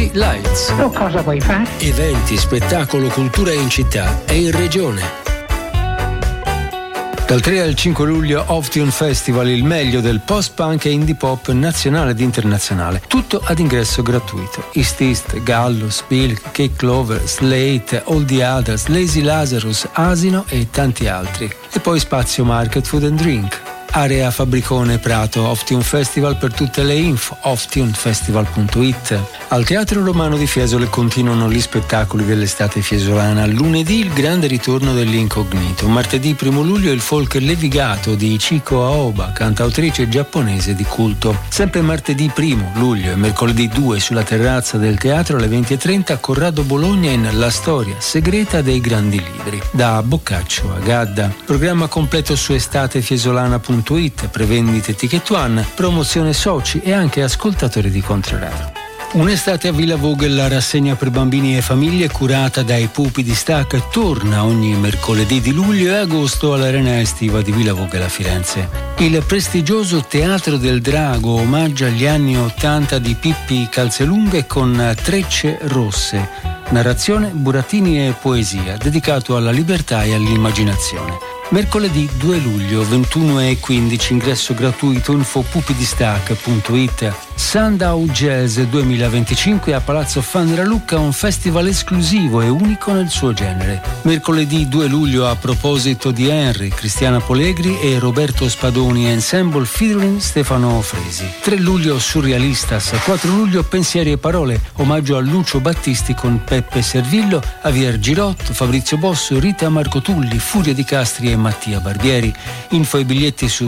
City Lights. O cosa vuoi fare? Eventi, spettacolo, cultura in città e in regione. Dal 3 al 5 luglio Off-Tune Festival, il meglio del post-punk e indie pop nazionale ed internazionale. Tutto ad ingresso gratuito. East East, Gallo, Spilk, Cake Clover, Slate, All the Others, Lazy Lazarus, Asino e tanti altri. E poi spazio Market, Food and Drink. Area Fabbricone Prato, Off-Tune Festival. Per tutte le info offtunefestival.it. Al Teatro Romano di Fiesole continuano gli spettacoli dell'estate fiesolana. Lunedì il grande ritorno dell'Incognito. Martedì 1 luglio il folk levigato di Chiko Aoba, cantautrice giapponese di culto. Sempre martedì 1 luglio e mercoledì 2 sulla terrazza del teatro alle 20:30 Corrado Bologna in La storia segreta dei grandi libri. Da Boccaccio a Gadda. Programma completo su estatefiesolana.it. Prevendite Ticket One, promozione soci e anche ascoltatori di Contraradio. Un'estate a Villa Vogel, la rassegna per bambini e famiglie curata dai Pupi di Stac, torna ogni mercoledì di luglio e agosto all'arena estiva di Villa Vogel a Firenze. Il prestigioso Teatro del Drago omaggia gli anni '80 di Pippi Calzelunghe con Trecce Rosse, narrazione, burattini e poesia, dedicato alla libertà e all'immaginazione. Mercoledì 2 luglio, 21:15, ingresso gratuito, info pupidistac.it. Sundown Jazz 2025 a Palazzo Fanralucca, un festival esclusivo e unico nel suo genere. Mercoledì 2 luglio, a proposito di Henry, Cristiana Polegri e Roberto Spadoni Ensemble featuring Stefano Fresi. 3 luglio Surrealistas, 4 luglio Pensieri e Parole, omaggio a Lucio Battisti con Peppe Servillo, Javier Girotto, Fabrizio Bosso, Rita Marcotulli, Furia di Castri e Mattia Barbieri. Info e biglietti su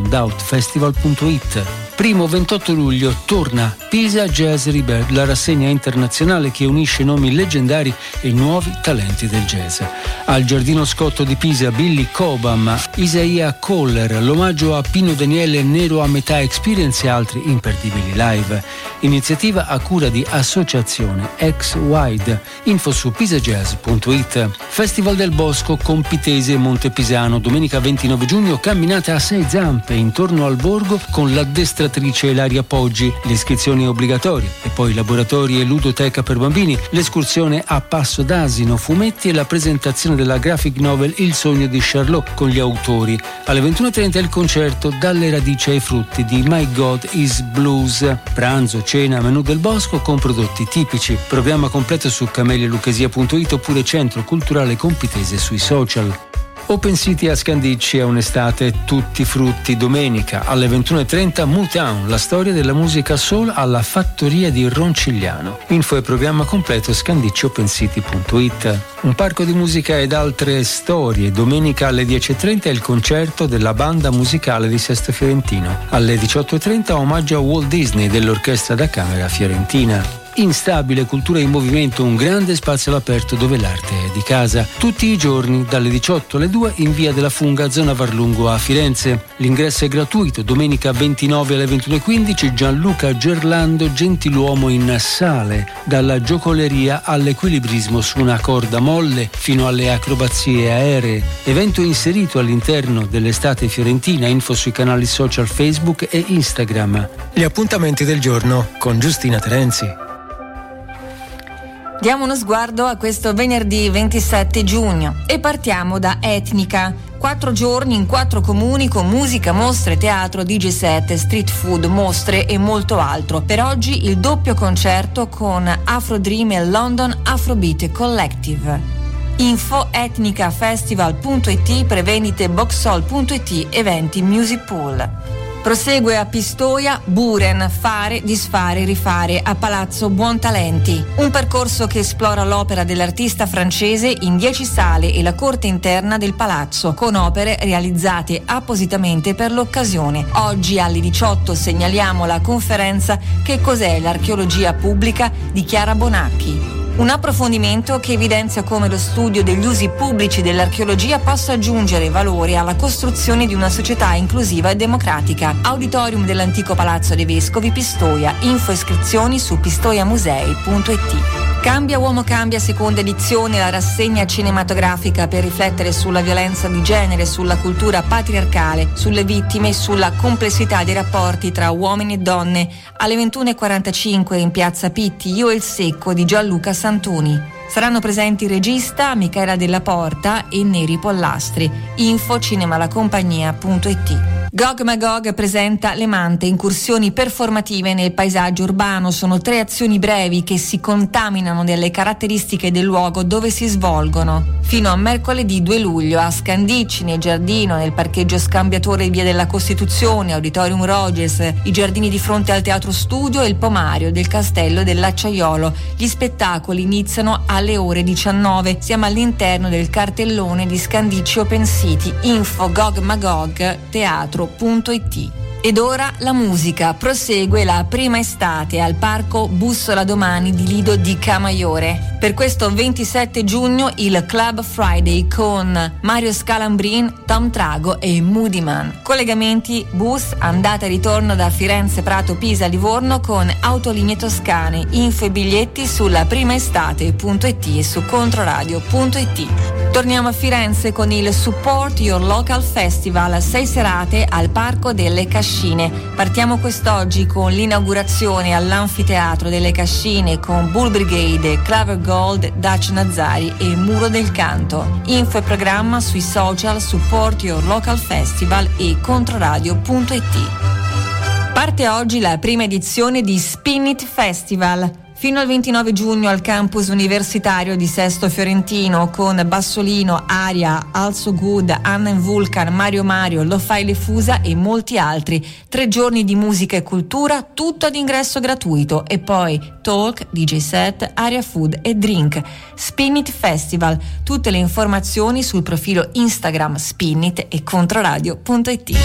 soundoutfestival.it. 1-28 luglio torna Pisa Jazz Rebirth, la rassegna internazionale che unisce nomi leggendari e nuovi talenti del jazz. Al Giardino Scotto di Pisa Billy Cobham, Isaiah Coller, l'omaggio a Pino Daniele, Nero a metà Experience e altri imperdibili live. Iniziativa a cura di Associazione Ex Wide. Info su pisajazz.it. Festival del Bosco con Pitese e Montepisano, domenica 29 giugno, camminata a 6 zampe intorno al borgo con l'addestratrice Ilaria Poggi, le iscrizioni obbligatorie e poi laboratori e ludoteca per bambini, l'escursione a Passo d'Asino, fumetti e la presentazione della graphic novel Il sogno di Charlot con gli autori. Alle 21:30 il concerto Dalle radici ai frutti di My God is Blues. Pranzo, cena, menù del bosco con prodotti tipici. Programma completo su camelialuchesia.it oppure Centro Culturale Compitese sui social. Open City a Scandicci è un'estate tutti frutti, domenica alle 21:30 Motown, la storia della musica soul alla Fattoria di Roncigliano. Info e programma completo scandicciopensity.it. Un parco di musica ed altre storie, domenica alle 10:30 il concerto della banda musicale di Sesto Fiorentino. Alle 18:30 omaggio a Walt Disney dell'Orchestra da Camera Fiorentina. Instabile, cultura in movimento, un grande spazio all'aperto dove l'arte è di casa. Tutti i giorni dalle 18 alle 2 in via della Funga, zona Varlungo a Firenze. L'ingresso è gratuito. Domenica 29 alle 21:15 Gianluca Gerlando, gentiluomo in sale, dalla giocoleria all'equilibrismo su una corda molle fino alle acrobazie aeree. Evento inserito all'interno dell'estate fiorentina. Info sui canali social Facebook e Instagram. Gli appuntamenti del giorno con Giustina Terenzi. Diamo uno sguardo a questo venerdì 27 giugno e partiamo da Etnica. 4 giorni in 4 comuni con musica, mostre, teatro, DJ set, street food, mostre e molto altro. Per oggi il doppio concerto con Afro Dream e London Afrobeat Collective. Info etnicafestival.it, prevendite boxhall.it, eventi Music Pool. Prosegue a Pistoia Buren, fare, disfare, rifare a Palazzo Buontalenti. Un percorso che esplora l'opera dell'artista francese in 10 sale e la corte interna del palazzo, con opere realizzate appositamente per l'occasione. Oggi alle 18 segnaliamo la conferenza Che cos'è l'archeologia pubblica di Chiara Bonacchi. Un approfondimento che evidenzia come lo studio degli usi pubblici dell'archeologia possa aggiungere valore alla costruzione di una società inclusiva e democratica. Auditorium dell'antico Palazzo dei Vescovi Pistoia. Info e iscrizioni su pistoiamusei.it. Cambia Uomo Cambia, seconda edizione, la rassegna cinematografica per riflettere sulla violenza di genere, sulla cultura patriarcale, sulle vittime e sulla complessità dei rapporti tra uomini e donne. Alle 21:45 in Piazza Pitti, Io e il Secco di Gianluca Santoni. Saranno presenti il regista Michela Della Porta e Neri Pollastri. Info cinemalacompagnia.it. Gog Magog presenta Le Mante, incursioni performative nel paesaggio urbano. Sono 3 azioni brevi che si contaminano delle caratteristiche del luogo dove si svolgono. Fino a mercoledì 2 luglio a Scandicci, nel giardino, nel parcheggio scambiatore Via della Costituzione, Auditorium Rogers, i giardini di fronte al Teatro Studio e il pomario del Castello dell'Acciaiolo. Gli spettacoli iniziano alle ore 19. Siamo all'interno del cartellone di Scandicci Open City. Info gogmagogteatro.it. Ed ora la musica. Prosegue la prima estate al Parco Bussola Domani di Lido di Camaiore. Per questo 27 giugno il Club Friday con Mario Scalambrin, Tom Trago e Moody Man. Collegamenti bus andata e ritorno da Firenze, Prato, Pisa, Livorno con Autolinee Toscane. Info e biglietti sulla primaestate.it e su controradio.it. Torniamo a Firenze con il Support Your Local Festival, 6 serate al Parco delle Cascine. Partiamo quest'oggi con l'inaugurazione all'Anfiteatro delle Cascine con Bull Brigade, Claver Gold, Dutch Nazzari e Muro del Canto. Info e programma sui social Support Your Local Festival e controradio.it. Parte oggi la prima edizione di Spin It Festival. Fino al 29 giugno al campus universitario di Sesto Fiorentino con Bassolino, Aria, Also Good, Anna and Vulcan, Mario, Lo Fai Le Fusa e molti altri. 3 giorni di musica e cultura, tutto ad ingresso gratuito. E poi talk, DJ set, area food e drink. Spin It Festival. Tutte le informazioni sul profilo Instagram Spinit e controradio.it.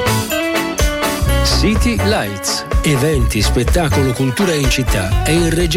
City Lights. Eventi, spettacolo, cultura in città. È in